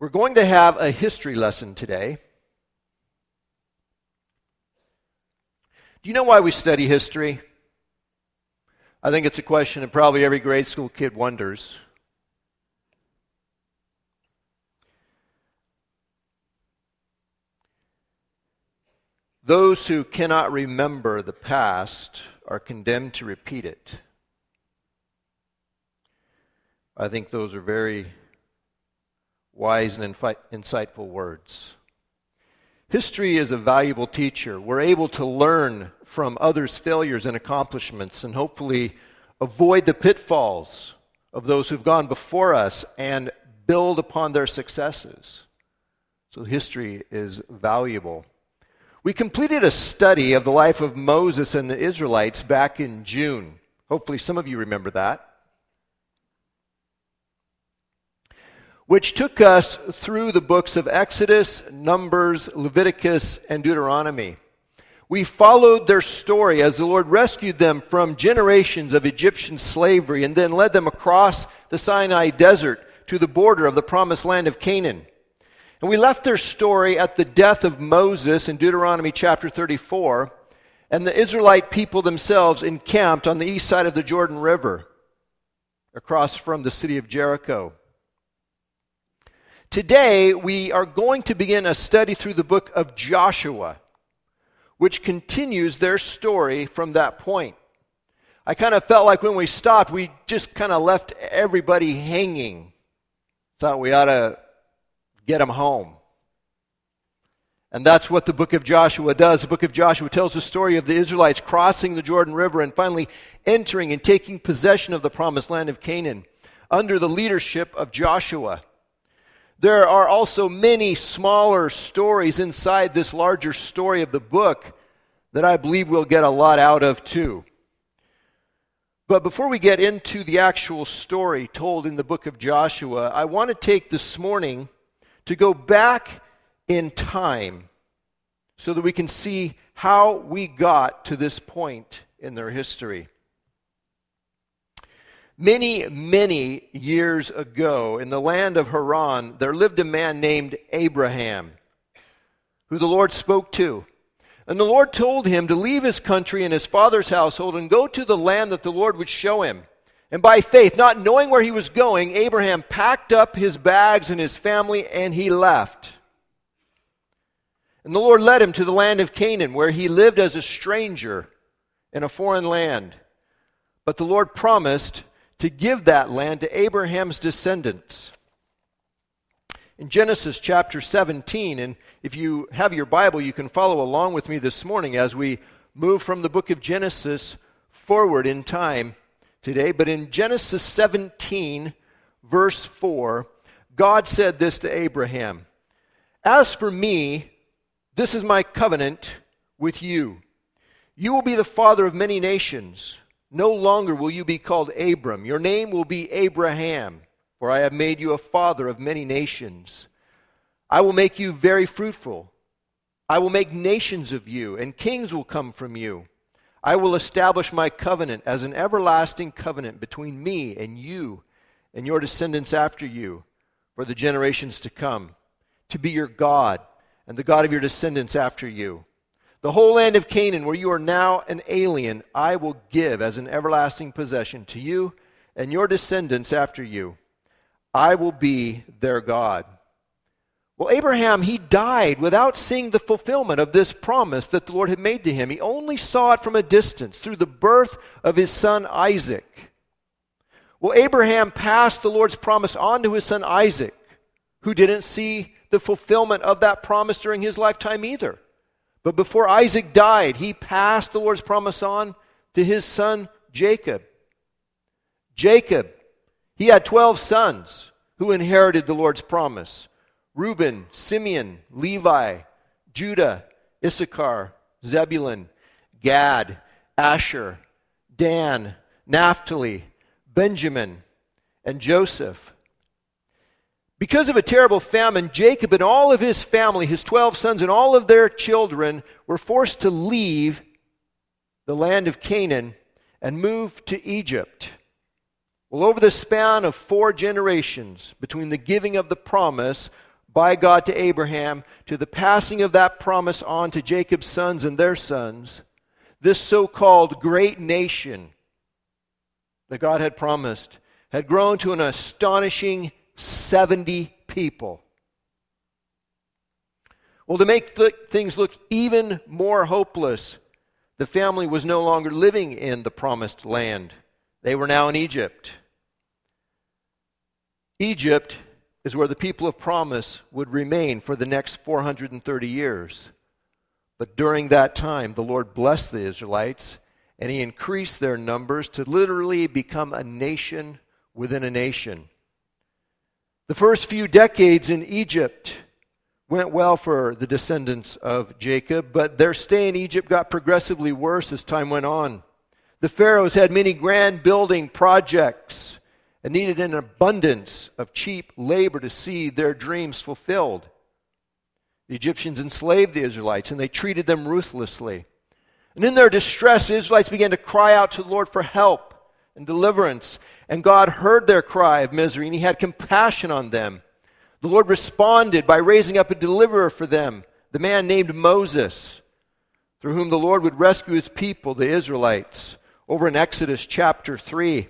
We're going to have a history lesson today. Do you know why we study history? I think it's a question that probably every grade school kid wonders. Those who cannot remember the past are condemned to repeat it. I think those are very wise and insightful words. History is a valuable teacher. We're able to learn from others' failures and accomplishments and hopefully avoid the pitfalls of those who've gone before us and build upon their successes. So history is valuable. We completed a study of the life of Moses and the Israelites back in June. Hopefully some of you remember that. Which took us through the books of Exodus, Numbers, Leviticus, and Deuteronomy. We followed their story as the Lord rescued them from generations of Egyptian slavery and then led them across the Sinai desert to the border of the promised land of Canaan. And we left their story at the death of Moses in Deuteronomy chapter 34, and the Israelite people themselves encamped on the east side of the Jordan River, across from the city of Jericho. Today, we are going to begin a study through the book of Joshua, which continues their story from that point. I kind of felt like when we stopped, we just kind of left everybody hanging. Thought we ought to get them home. And that's what the book of Joshua does. The book of Joshua tells the story of the Israelites crossing the Jordan River and finally entering and taking possession of the promised land of Canaan under the leadership of Joshua. There are also many smaller stories inside this larger story of the book that I believe we'll get a lot out of too. But before we get into the actual story told in the book of Joshua, I want to take this morning to go back in time so that we can see how we got to this point in their history. Many, many years ago, in the land of Haran, there lived a man named Abraham, who the Lord spoke to. And the Lord told him to leave his country and his father's household and go to the land that the Lord would show him. And by faith, not knowing where he was going, Abraham packed up his bags and his family and he left. And the Lord led him to the land of Canaan, where he lived as a stranger in a foreign land. But the Lord promised to give that land to Abraham's descendants. In Genesis chapter 17, and if you have your Bible, you can follow along with me this morning as we move from the book of Genesis forward in time today. But in Genesis 17, verse 4, God said this to Abraham, "As for me, this is my covenant with you. You will be the father of many nations. No longer will you be called Abram. Your name will be Abraham, for I have made you a father of many nations. I will make you very fruitful. I will make nations of you, and kings will come from you. I will establish my covenant as an everlasting covenant between me and you and your descendants after you for the generations to come, to be your God and the God of your descendants after you. The whole land of Canaan, where you are now an alien, I will give as an everlasting possession to you and your descendants after you. I will be their God." Well, Abraham, he died without seeing the fulfillment of this promise that the Lord had made to him. He only saw it from a distance through the birth of his son Isaac. Well, Abraham passed the Lord's promise on to his son Isaac, who didn't see the fulfillment of that promise during his lifetime either. But before Isaac died, he passed the Lord's promise on to his son Jacob. Jacob, he had 12 sons who inherited the Lord's promise. Reuben, Simeon, Levi, Judah, Issachar, Zebulun, Gad, Asher, Dan, Naphtali, Benjamin, and Joseph. Because of a terrible famine, Jacob and all of his family, his 12 sons and all of their children, were forced to leave the land of Canaan and move to Egypt. Well, over the span of 4 generations, between the giving of the promise by God to Abraham, to the passing of that promise on to Jacob's sons and their sons, this so-called great nation that God had promised had grown to an astonishing 70 people. Well, to make things look even more hopeless, the family was no longer living in the promised land. They were now in Egypt. Egypt is where the people of promise would remain for the next 430 years. But during that time, the Lord blessed the Israelites, and He increased their numbers to literally become a nation within a nation. The first few decades in Egypt went well for the descendants of Jacob, but their stay in Egypt got progressively worse as time went on. The pharaohs had many grand building projects and needed an abundance of cheap labor to see their dreams fulfilled. The Egyptians enslaved the Israelites, and they treated them ruthlessly. And in their distress, the Israelites began to cry out to the Lord for help and deliverance. And God heard their cry of misery, and He had compassion on them. The Lord responded by raising up a deliverer for them, the man named Moses, through whom the Lord would rescue His people, the Israelites. Over in Exodus chapter 3,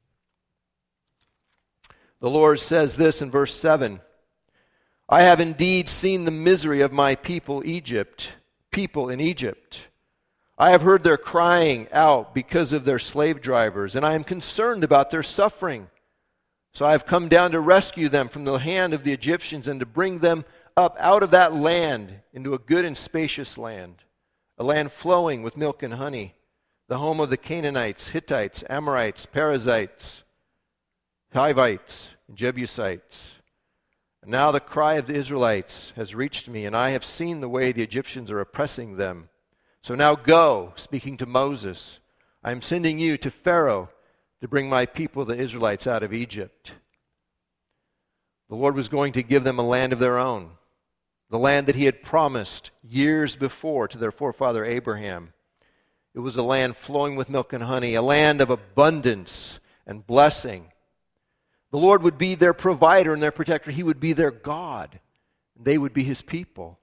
the Lord says this in verse 7, I have indeed seen the misery of my people in Egypt. I have heard their crying out because of their slave drivers, and I am concerned about their suffering. So I have come down to rescue them from the hand of the Egyptians and to bring them up out of that land into a good and spacious land, a land flowing with milk and honey, the home of the Canaanites, Hittites, Amorites, Perizzites, Hivites, and Jebusites. And now the cry of the Israelites has reached me, and I have seen the way the Egyptians are oppressing them. So now go, speaking to Moses, I am sending you to Pharaoh to bring my people, the Israelites, out of Egypt. The Lord was going to give them a land of their own, the land that He had promised years before to their forefather Abraham. It was a land flowing with milk and honey, a land of abundance and blessing. The Lord would be their provider and their protector. He would be their God, and they would be His people.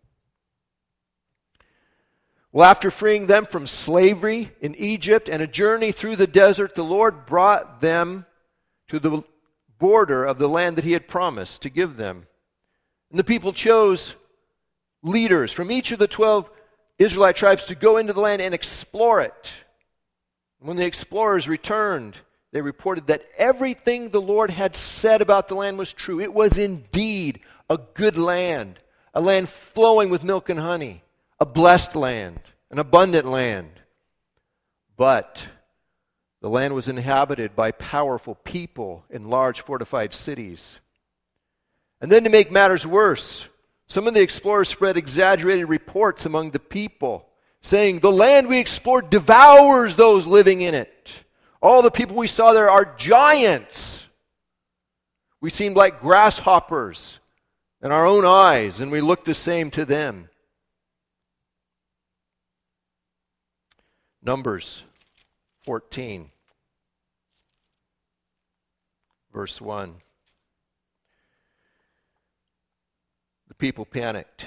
Well, after freeing them from slavery in Egypt and a journey through the desert, the Lord brought them to the border of the land that He had promised to give them. And the people chose leaders from each of the 12 Israelite tribes to go into the land and explore it. When the explorers returned, they reported that everything the Lord had said about the land was true. It was indeed a good land, a land flowing with milk and honey, a blessed land, an abundant land. But the land was inhabited by powerful people in large fortified cities. And then to make matters worse, some of the explorers spread exaggerated reports among the people, saying, the land we explored devours those living in it. All the people we saw there are giants. We seemed like grasshoppers in our own eyes, and we looked the same to them. Numbers 14, verse 1. The people panicked. It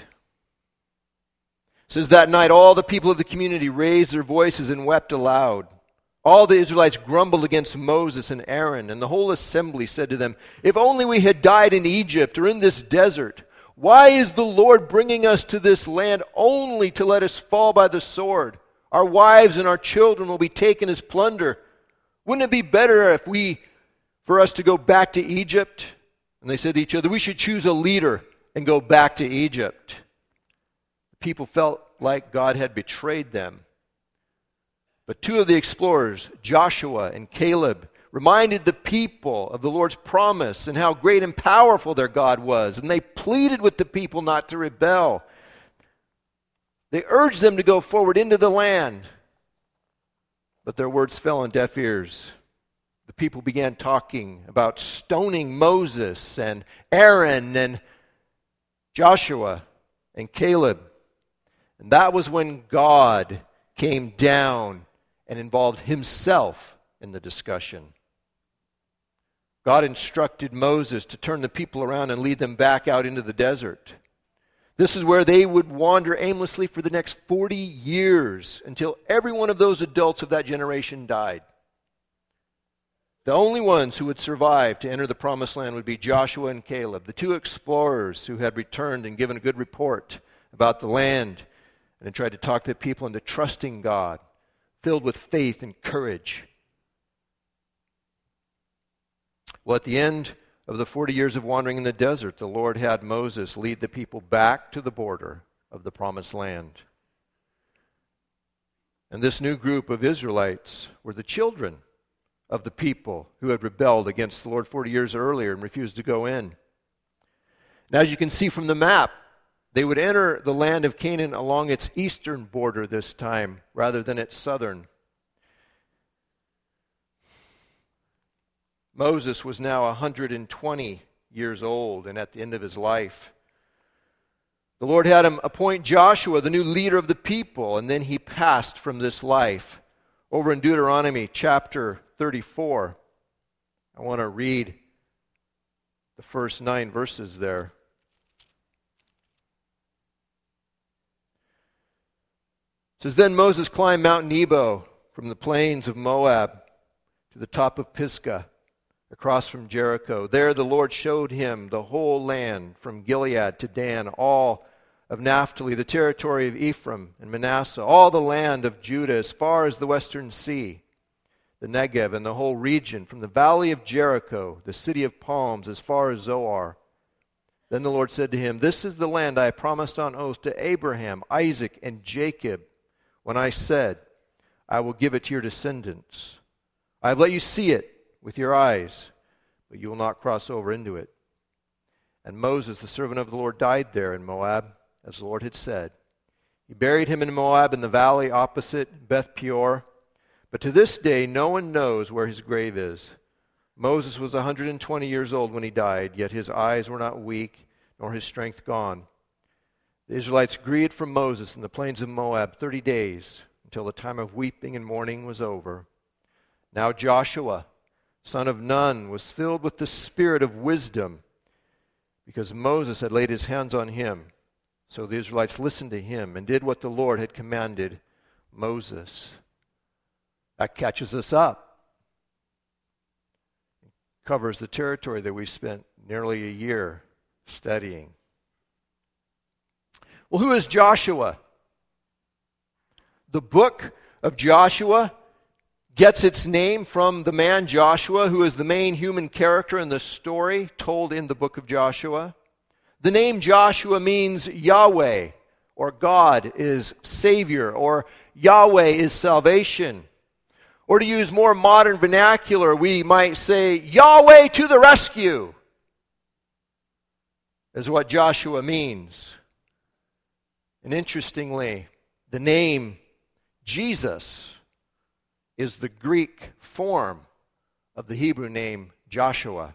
says, that night all the people of the community raised their voices and wept aloud. All the Israelites grumbled against Moses and Aaron, and the whole assembly said to them, if only we had died in Egypt or in this desert. Why is the Lord bringing us to this land only to let us fall by the sword? Our wives and our children will be taken as plunder. Wouldn't it be better for us to go back to Egypt? And they said to each other, we should choose a leader and go back to Egypt. The people felt like God had betrayed them. But two of the explorers, Joshua and Caleb, reminded the people of the Lord's promise and how great and powerful their God was. And they pleaded with the people not to rebel. They urged them to go forward into the land. But their words fell on deaf ears. The people began talking about stoning Moses and Aaron and Joshua and Caleb. And that was when God came down and involved Himself in the discussion. God instructed Moses to turn the people around and lead them back out into the desert. This is where they would wander aimlessly for the next 40 years until every one of those adults of that generation died. The only ones who would survive to enter the promised land would be Joshua and Caleb, the two explorers who had returned and given a good report about the land and had tried to talk the people into trusting God, filled with faith and courage. Well, at the end of the 40 years of wandering in the desert, the Lord had Moses lead the people back to the border of the promised land. And this new group of Israelites were the children of the people who had rebelled against the Lord 40 years earlier and refused to go in. Now, as you can see from the map, they would enter the land of Canaan along its eastern border this time, rather than its southern. Moses was now 120 years old and at the end of his life. The Lord had him appoint Joshua, the new leader of the people, and then he passed from this life. Over in Deuteronomy chapter 34, I want to read the first 9 verses there. It says, "Then Moses climbed Mount Nebo from the plains of Moab to the top of Pisgah, across from Jericho. There the Lord showed him the whole land from Gilead to Dan, all of Naphtali, the territory of Ephraim and Manasseh, all the land of Judah as far as the western sea, the Negev and the whole region, from the valley of Jericho, the city of palms, as far as Zoar. Then the Lord said to him, 'This is the land I promised on oath to Abraham, Isaac, and Jacob, when I said, I will give it to your descendants. I have let you see it with your eyes, but you will not cross over into it.' And Moses, the servant of the Lord, died there in Moab, as the Lord had said. He buried him in Moab in the valley opposite Beth Peor. But to this day no one knows where his grave is. Moses was 120 years old when he died, yet his eyes were not weak, nor his strength gone. The Israelites grieved for Moses in the plains of Moab 30 days, until the time of weeping and mourning was over. Now Joshua, son of Nun, was filled with the spirit of wisdom, because Moses had laid his hands on him. So the Israelites listened to him and did what the Lord had commanded Moses." That catches us up. It covers the territory that we spent nearly a year studying. Well, who is Joshua? The book of Joshua gets its name from the man Joshua, who is the main human character in the story told in the book of Joshua. The name Joshua means Yahweh, or God is Savior, or Yahweh is salvation. Or to use more modern vernacular, we might say, Yahweh to the rescue, is what Joshua means. And interestingly, the name Jesus is the Greek form of the Hebrew name Joshua.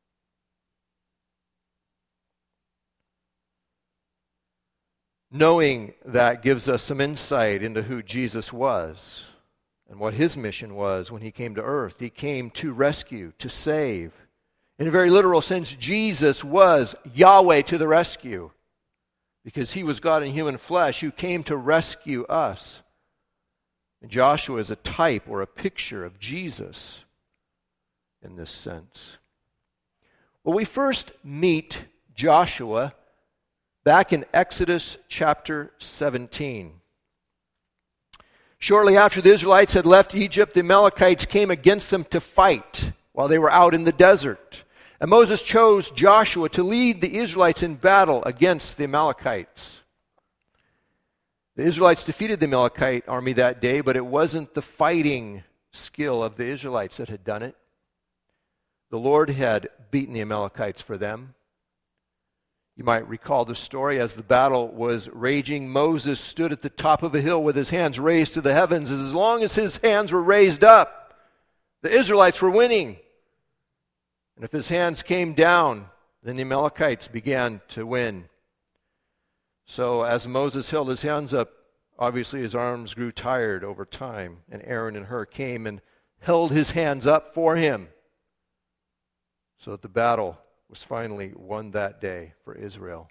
Knowing that gives us some insight into who Jesus was and what his mission was when he came to earth. He came to rescue, to save. In a very literal sense, Jesus was Yahweh to the rescue, because he was God in human flesh who came to rescue us. And Joshua is a type or a picture of Jesus in this sense. Well, we first meet Joshua back in Exodus chapter 17. Shortly after the Israelites had left Egypt, the Amalekites came against them to fight while they were out in the desert. And Moses chose Joshua to lead the Israelites in battle against the Amalekites. The Israelites defeated the Amalekite army that day, but it wasn't the fighting skill of the Israelites that had done it. The Lord had beaten the Amalekites for them. You might recall the story. As the battle was raging, Moses stood at the top of a hill with his hands raised to the heavens. As long as his hands were raised up, the Israelites were winning. And if his hands came down, then the Amalekites began to win. So as Moses held his hands up, obviously his arms grew tired over time. And Aaron and Hur came and held his hands up for him. so that the battle was finally won that day for Israel.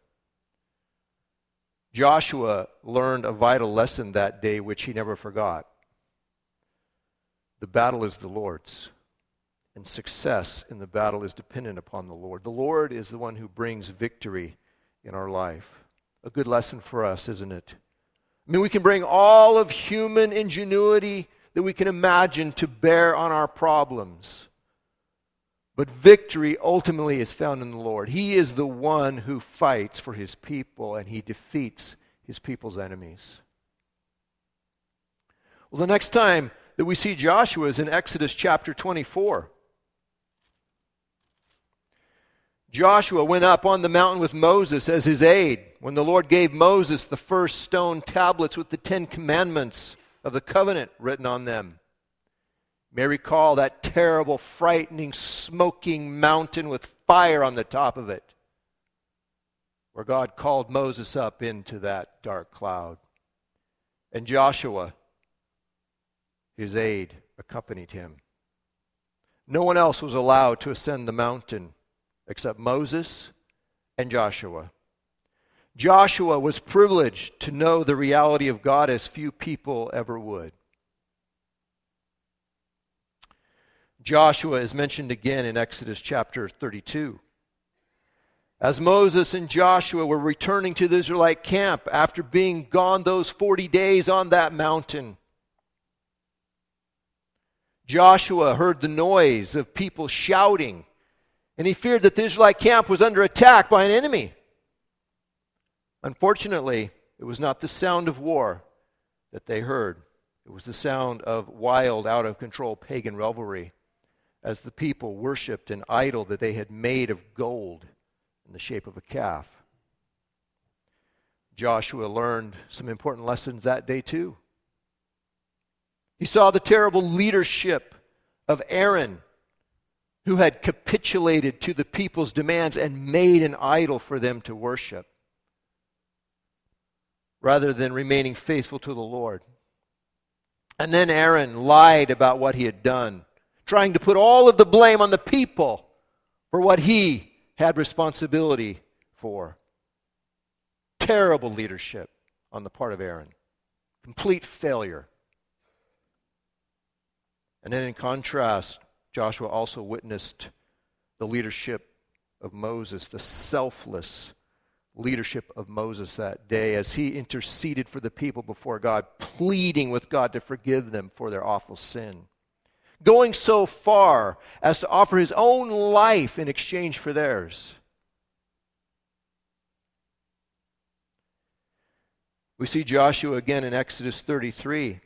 Joshua learned a vital lesson that day which he never forgot. The battle is the Lord's, and success in the battle is dependent upon the Lord. The Lord is the one who brings victory in our life. A good lesson for us, isn't it? I mean, we can bring all of human ingenuity that we can imagine to bear on our problems. But victory ultimately is found in the Lord. He is the one who fights for his people, and he defeats his people's enemies. Well, the next time that we see Joshua is in Exodus chapter 24. Joshua went up on the mountain with Moses as his aide when the Lord gave Moses the first stone tablets with the 10 commandments of the covenant written on them. You may recall that terrible, frightening, smoking mountain with fire on the top of it, where God called Moses up into that dark cloud. And Joshua, his aide, accompanied him. No one else was allowed to ascend the mountain except Moses and Joshua. Joshua was privileged to know the reality of God as few people ever would. Joshua is mentioned again in Exodus chapter 32. As Moses and Joshua were returning to the Israelite camp after being gone those 40 days on that mountain, Joshua heard the noise of people shouting, and he feared that the Israelite camp was under attack by an enemy. Unfortunately, it was not the sound of war that they heard. It was the sound of wild, out-of-control pagan revelry as the people worshipped an idol that they had made of gold in the shape of a calf. Joshua learned some important lessons that day too. He saw the terrible leadership of Aaron, who had capitulated to the people's demands and made an idol for them to worship, rather than remaining faithful to the Lord. And then Aaron lied about what he had done, trying to put all of the blame on the people for what he had responsibility for. Terrible leadership on the part of Aaron. Complete failure. And then in contrast, Joshua also witnessed the leadership of Moses, the selfless leadership of Moses that day as he interceded for the people before God, pleading with God to forgive them for their awful sin, going so far as to offer his own life in exchange for theirs. We see Joshua again in Exodus 33.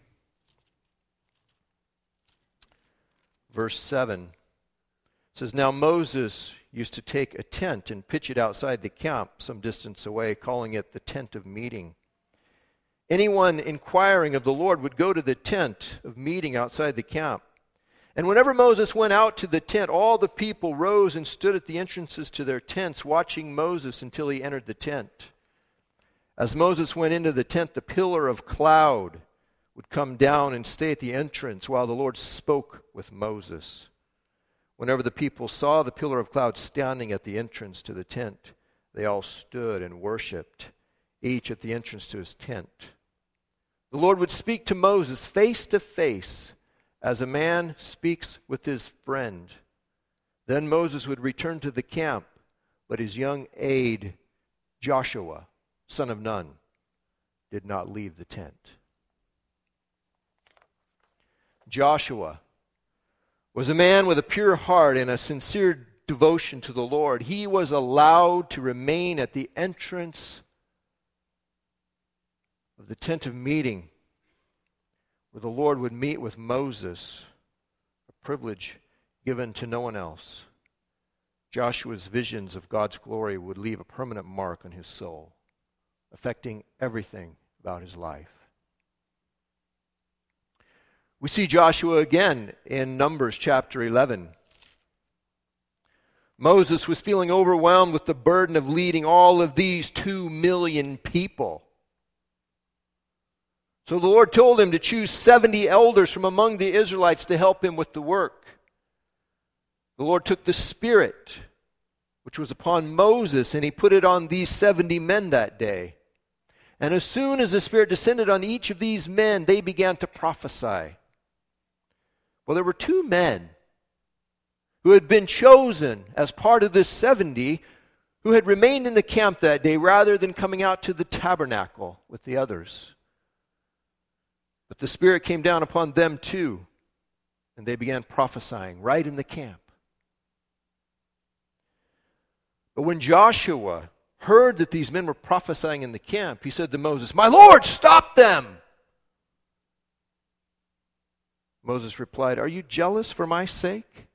Verse 7 says, Now Moses used to take a tent and pitch it outside the camp some distance away, calling it the tent of meeting. Anyone inquiring of the Lord would go to the tent of meeting outside the camp. And whenever Moses went out to the tent, all the people rose and stood at the entrances to their tents, watching Moses until he entered the tent. As Moses went into the tent, the pillar of cloud would come down and stay at the entrance while the Lord spoke with Moses. Whenever the people saw the pillar of cloud standing at the entrance to the tent, they all stood and worshipped, each at the entrance to his tent. The Lord would speak to Moses face to face, as a man speaks with his friend. Then Moses would return to the camp, but his young aide, Joshua, son of Nun, did not leave the tent. Joshua was a man with a pure heart and a sincere devotion to the Lord. He was allowed to remain at the entrance of the tent of meeting where the Lord would meet with Moses, a privilege given to no one else. Joshua's visions of God's glory would leave a permanent mark on his soul, affecting everything about his life. We see Joshua again in Numbers chapter 11. Moses was feeling overwhelmed with the burden of leading all of these 2 million people. So the Lord told him to choose 70 elders from among the Israelites to help him with the work. The Lord took the Spirit, which was upon Moses, and he put it on these 70 men that day. And as soon as the Spirit descended on each of these men, they began to prophesy. Well, there were 2 men who had been chosen as part of this 70 who had remained in the camp that day rather than coming out to the tabernacle with the others. But the Spirit came down upon them too, and they began prophesying right in the camp. But when Joshua heard that these men were prophesying in the camp, he said to Moses, "My Lord, stop them!" Moses replied, "Are you jealous for my sake?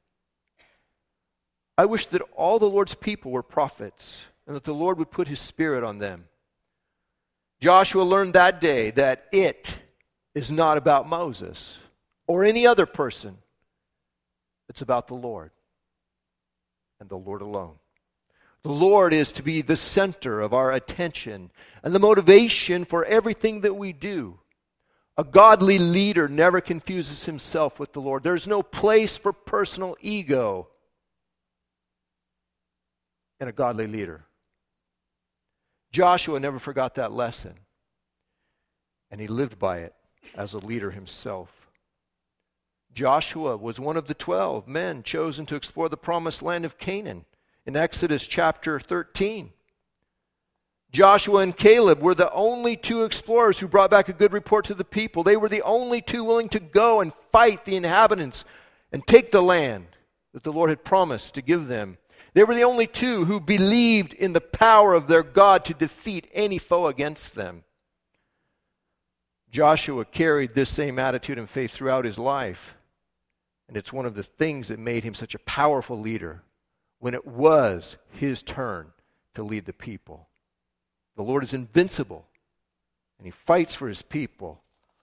I wish that all the Lord's people were prophets, and that the Lord would put his Spirit on them." Joshua learned that day that it is not about Moses or any other person. It's about the Lord and the Lord alone. The Lord is to be the center of our attention and the motivation for everything that we do. A godly leader never confuses himself with the Lord. There's no place for personal ego in a godly leader. Joshua never forgot that lesson, and he lived by it as a leader himself. Joshua was one of the 12 men chosen to explore the promised land of Canaan in Exodus chapter 13. Joshua and Caleb were the only 2 explorers who brought back a good report to the people. They were the only 2 willing to go and fight the inhabitants and take the land that the Lord had promised to give them. They were the only 2 who believed in the power of their God to defeat any foe against them. Joshua carried this same attitude and faith throughout his life, and it's one of the things that made him such a powerful leader when it was his turn to lead the people. The Lord is invincible, and he fights for his people.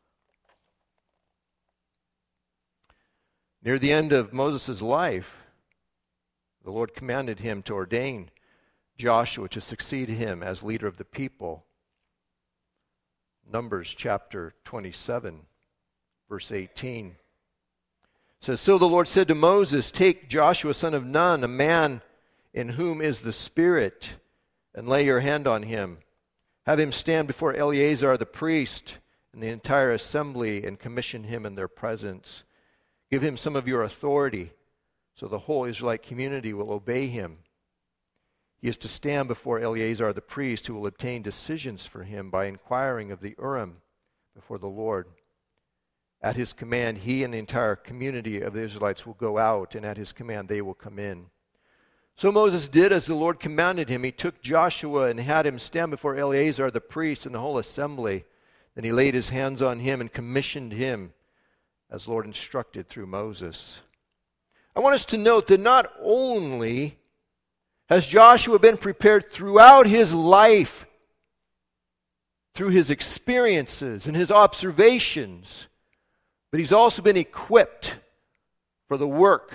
Near the end of Moses' life, the Lord commanded him to ordain Joshua to succeed him as leader of the people. Numbers chapter 27, verse 18. Says, "So the Lord said to Moses, take Joshua son of Nun, a man in whom is the Spirit, and lay your hand on him. Have him stand before Eleazar the priest and the entire assembly, and commission him in their presence. Give him some of your authority, so the whole Israelite community will obey him. He is to stand before Eleazar the priest, who will obtain decisions for him by inquiring of the Urim before the Lord. At his command, he and the entire community of the Israelites will go out, and at his command they will come in." So Moses did as the Lord commanded him. He took Joshua and had him stand before Eleazar the priest and the whole assembly. Then he laid his hands on him and commissioned him as the Lord instructed through Moses. I want us to note that not only has Joshua been prepared throughout his life, through his experiences and his observations, but he's also been equipped for the work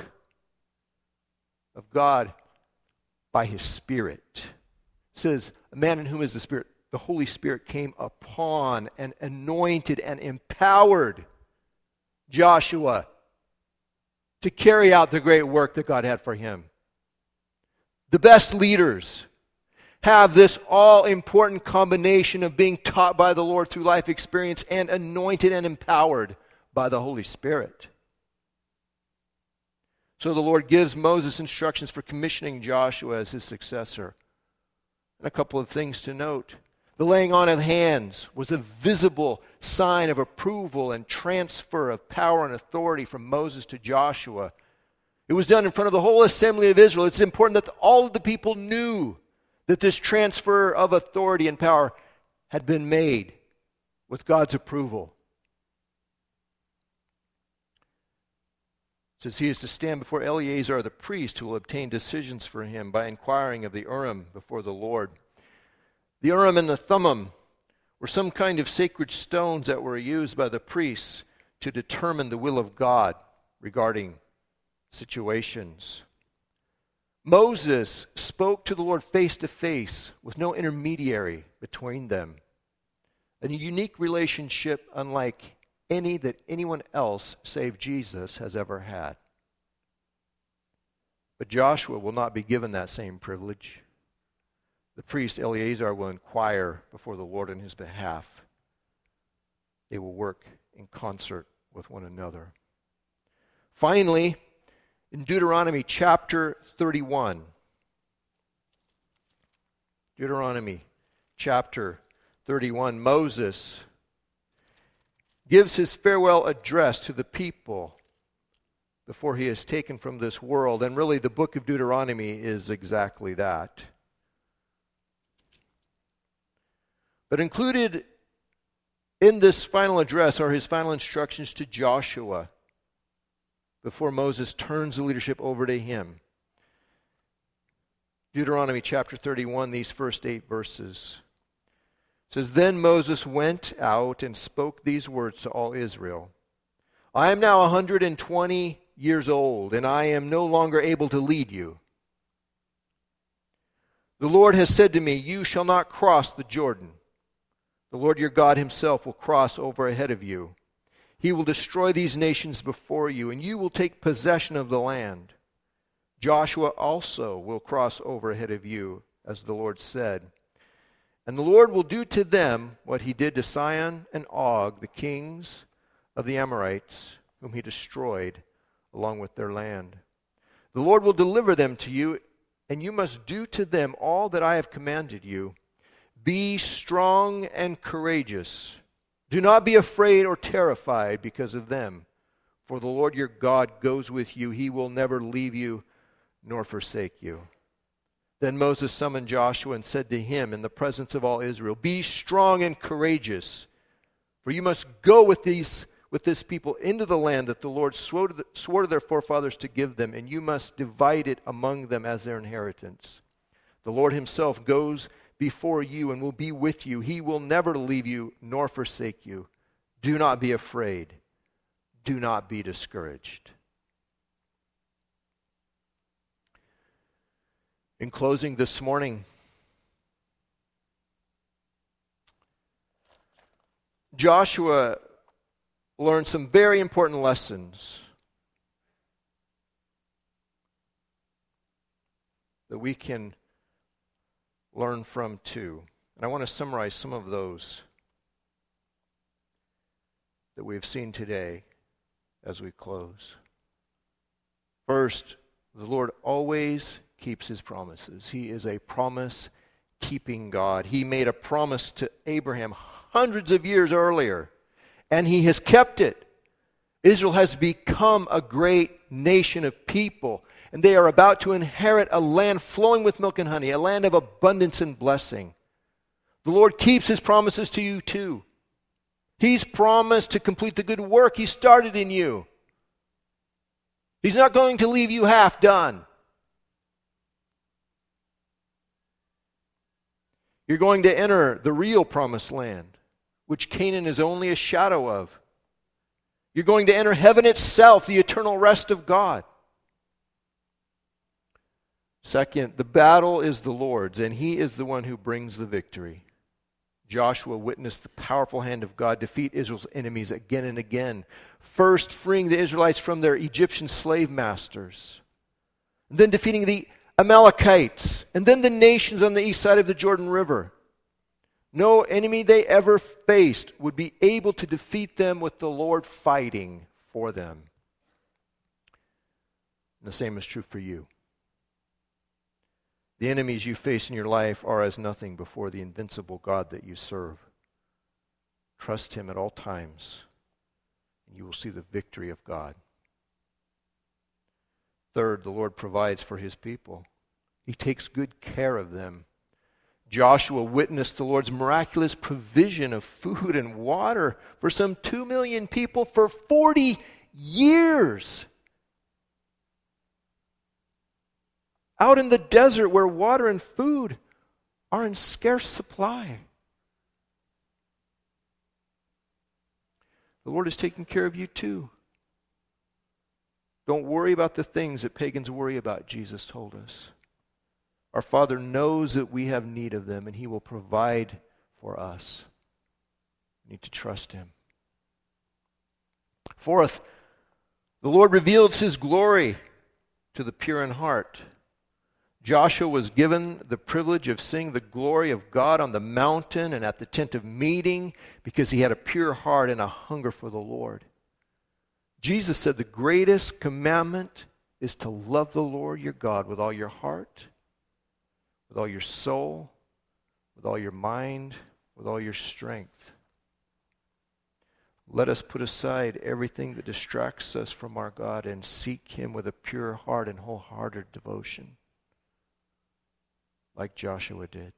of God by his Spirit. It says, "A man in whom is the Spirit." The Holy Spirit came upon and anointed and empowered Joshua to carry out the great work that God had for him. The best leaders have this all-important combination of being taught by the Lord through life experience and anointed and empowered by the Holy Spirit. So the Lord gives Moses instructions for commissioning Joshua as his successor. And a couple of things to note. The laying on of hands was a visible sign of approval and transfer of power and authority from Moses to Joshua. It was done in front of the whole assembly of Israel. It's important that all of the people knew that this transfer of authority and power had been made with God's approval. It says he is to stand before Eleazar the priest, who will obtain decisions for him by inquiring of the Urim before the Lord. The Urim and the Thummim were some kind of sacred stones that were used by the priests to determine the will of God regarding situations. Moses spoke to the Lord face to face with no intermediary between them. A unique relationship unlike any that anyone else save Jesus has ever had. But Joshua will not be given that same privilege. The priest Eleazar will inquire before the Lord on his behalf. They will work in concert with one another. Finally, in Deuteronomy chapter 31, Deuteronomy chapter 31, Moses gives his farewell address to the people before he is taken from this world. And really, the book of Deuteronomy is exactly that. But included in this final address are his final instructions to Joshua before Moses turns the leadership over to him. Deuteronomy chapter 31, these first 8 verses. It says, "Then Moses went out and spoke these words to all Israel. I am now 120 years old, and I am no longer able to lead you. The Lord has said to me, you shall not cross the Jordan. The Lord your God himself will cross over ahead of you. He will destroy these nations before you, and you will take possession of the land. Joshua also will cross over ahead of you, as the Lord said. And the Lord will do to them what he did to Sihon and Og, the kings of the Amorites, whom he destroyed along with their land. The Lord will deliver them to you, and you must do to them all that I have commanded you. Be strong and courageous. Do not be afraid or terrified because of them, for the Lord your God goes with you. He will never leave you nor forsake you." Then Moses summoned Joshua and said to him in the presence of all Israel, "Be strong and courageous, for you must go with this people into the land that the Lord swore to their forefathers to give them, and you must divide it among them as their inheritance. The Lord himself goes before you and will be with you. He will never leave you nor forsake you. Do not be afraid. Do not be discouraged." In closing this morning, Joshua learned some very important lessons that we can learn from too. And I want to summarize some of those that we've seen today as we close. First, the Lord always keeps his promises. He is a promise-keeping God. He made a promise to Abraham hundreds of years earlier, and he has kept it. Israel has become a great nation of people, and they are about to inherit a land flowing with milk and honey, a land of abundance and blessing. The Lord keeps his promises to you too. He's promised to complete the good work he started in you. He's not going to leave you half done. You're going to enter the real promised land, which Canaan is only a shadow of. You're going to enter heaven itself, the eternal rest of God. Second, the battle is the Lord's, and he is the one who brings the victory. Joshua witnessed the powerful hand of God defeat Israel's enemies again and again, first freeing the Israelites from their Egyptian slave masters, then defeating the Amalekites, and then the nations on the east side of the Jordan River. No enemy they ever faced would be able to defeat them with the Lord fighting for them. And the same is true for you. The enemies you face in your life are as nothing before the invincible God that you serve. Trust him at all times, and you will see the victory of God. Third, the Lord provides for his people. He takes good care of them. Joshua witnessed the Lord's miraculous provision of food and water for some 2 million people for 40 years. Out in the desert where water and food are in scarce supply. The Lord is taking care of you too. Don't worry about the things that pagans worry about, Jesus told us. Our Father knows that we have need of them, and he will provide for us. We need to trust him. Fourth, the Lord reveals his glory to the pure in heart. Joshua was given the privilege of seeing the glory of God on the mountain and at the tent of meeting because he had a pure heart and a hunger for the Lord. Jesus said the greatest commandment is to love the Lord your God with all your heart, with all your soul, with all your mind, with all your strength. Let us put aside everything that distracts us from our God and seek him with a pure heart and wholehearted devotion, like Joshua did.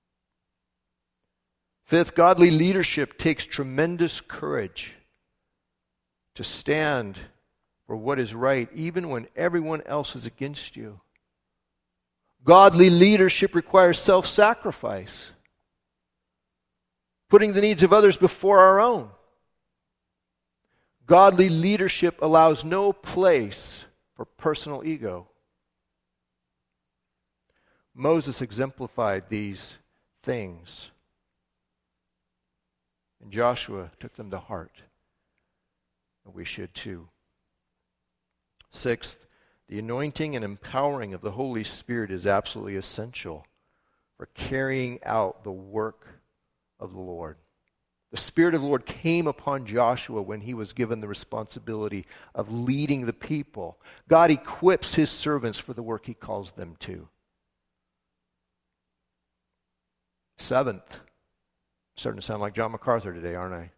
Fifth, godly leadership takes tremendous courage to stand for what is right, even when everyone else is against you. Godly leadership requires self-sacrifice, putting the needs of others before our own. Godly leadership allows no place for personal ego. Moses exemplified these things, and Joshua took them to heart, and we should too. Sixth, the anointing and empowering of the Holy Spirit is absolutely essential for carrying out the work of the Lord. The Spirit of the Lord came upon Joshua when he was given the responsibility of leading the people. God equips his servants for the work he calls them to. Seventh, starting to sound like John MacArthur today, aren't I?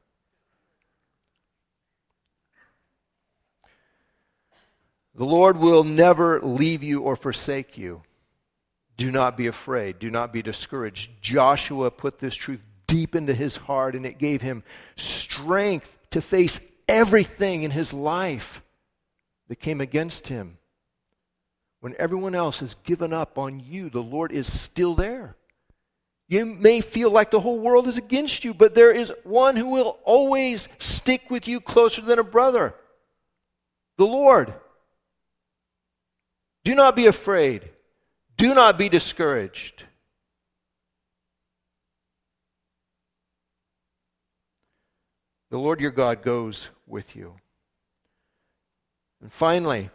The Lord will never leave you or forsake you. Do not be afraid. Do not be discouraged. Joshua put this truth deep into his heart, and it gave him strength to face everything in his life that came against him. When everyone else has given up on you, the Lord is still there. You may feel like the whole world is against you, but there is one who will always stick with you closer than a brother, the Lord. Do not be afraid. Do not be discouraged. The Lord your God goes with you. And finally,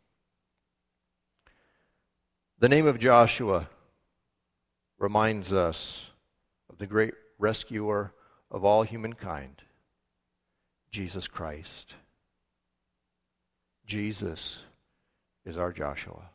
the name of Joshua reminds us of the great rescuer of all humankind, Jesus Christ. Jesus is our Joshua.